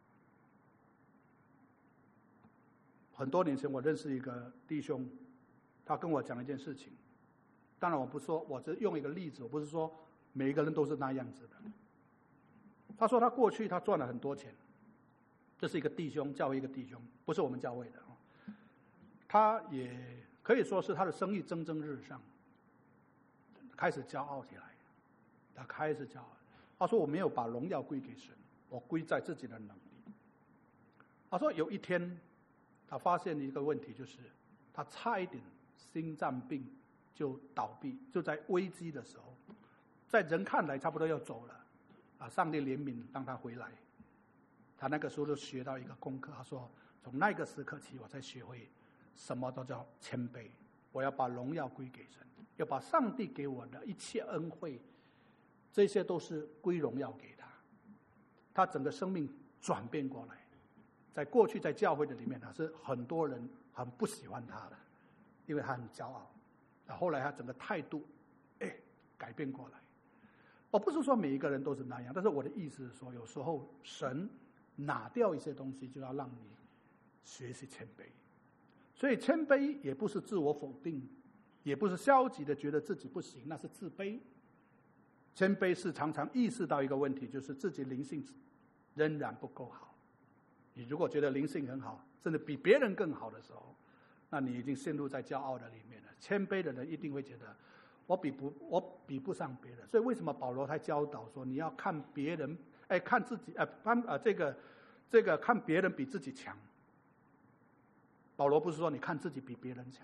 很多年前我认识一个弟兄，他跟我讲一件事情，当然我不说，我只用一个例子，我不是说每一个人都是那样子的。他说他过去他赚了很多钱，这是一个弟兄，教会一个弟兄，不是我们教会的。他也可以说是他的生意蒸蒸日上，开始骄傲起来。他开始骄傲，他说我没有把荣耀归给神，我归在自己的能力。他说有一天他发现一个问题，就是他差一点心脏病就倒闭，就在危机的时候，在人看来差不多要走了啊，上帝怜悯让他回来。他那个时候就学到一个功课，他说从那个时刻起，我才学会什么都叫谦卑，我要把荣耀归给神，要把上帝给我的一切恩惠这些都是归荣耀给他，他整个生命转变过来。在过去在教会的里面，他是很多人很不喜欢他的，因为他很骄傲。后来他整个态度，哎，改变过来。我不是说每一个人都是那样，但是我的意思是说，有时候神拿掉一些东西，就要让你学习谦卑。所以谦卑也不是自我否定，也不是消极的觉得自己不行，那是自卑。谦卑是常常意识到一个问题，就是自己灵性仍然不够好。你如果觉得灵性很好，甚至比别人更好的时候，那你已经陷入在骄傲的里面了。谦卑的人一定会觉得我比不我比不上别人。所以为什么保罗他教导说你要看别人，哎，看自己，呃，看呃这个这个看别人比自己强。保罗不是说你看自己比别人强。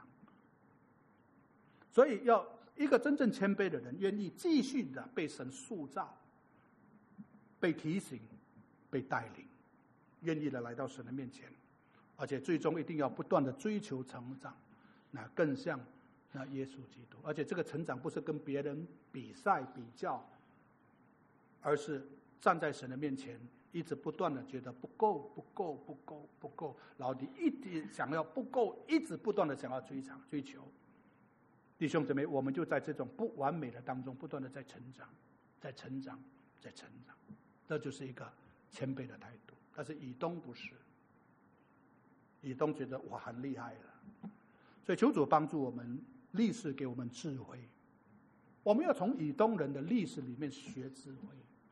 所以要一个真正谦卑的人，愿意继续的被神塑造、被提醒、被带领，愿意的来到神的面前，而且最终一定要不断的追求成长，那更像那耶稣基督。而且这个成长不是跟别人比赛比较，而是站在神的面前，一直不断的觉得不够不够不够不够，然后你一直想要不够，一直不断的想要追长追求。弟兄姊妹，我们就在这种不完美的当中不断的在成长，在成长，在成长，这就是一个谦卑的态度。但是以东不是，以东觉得我很厉害了，所以求主帮助我们，历史给我们智慧，我们要从以东人的历史里面学智慧，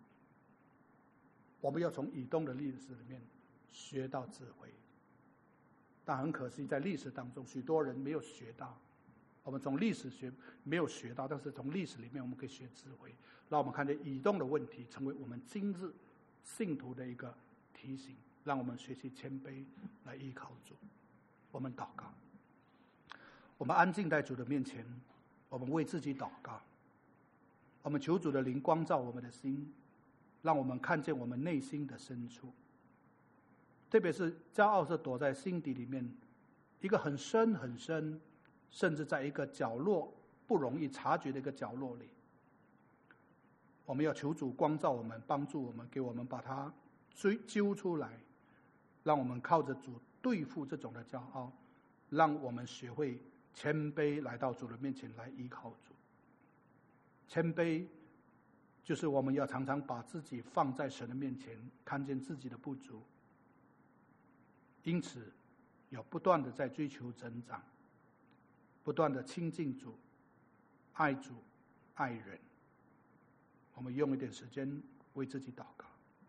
我们要从以东的历史里面学到智慧。但很可惜，在历史当中，许多人没有学到。我们从历史学没有学到，但是从历史里面我们可以学智慧，让我们看见以东的问题成为我们今日信徒的一个提醒，让我们学习谦卑来依靠主。我们祷告，我们安静在主的面前，我们为自己祷告，我们求主的灵光照我们的心，让我们看见我们内心的深处。特别是骄傲是躲在心底里面一个很深很深，甚至在一个角落不容易察觉的一个角落里，我们要求主光照我们，帮助我们，给我们把它追揪出来，让我们靠着主对付这种的骄傲，让我们学会谦卑来到主的面前来依靠主。谦卑就是我们要常常把自己放在神的面前，看见自己的不足，因此要不断的在追求成长，不断的亲近主，爱主爱人。我们用一点时间为自己祷告。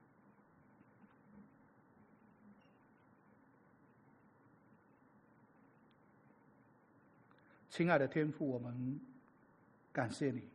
亲爱的天父，我们感谢你，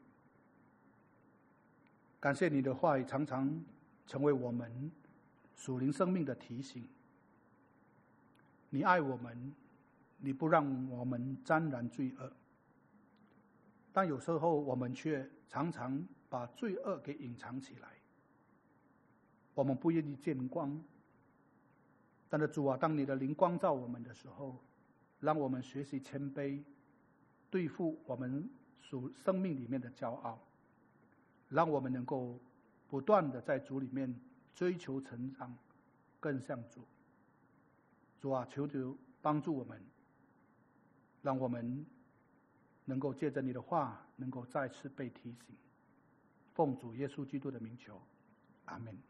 感谢你的话语常常成为我们属灵生命的提醒。你爱我们，你不让我们沾染罪恶，但有时候我们却常常把罪恶给隐藏起来，我们不愿意见光。但是主啊，当你的灵光照我们的时候，让我们学习谦卑，对付我们属生命里面的骄傲，让我们能够不断的在主里面追求成长，更像主。主啊，求主帮助我们，让我们能够借着你的话，能够再次被提醒。奉主耶稣基督的名求，阿们。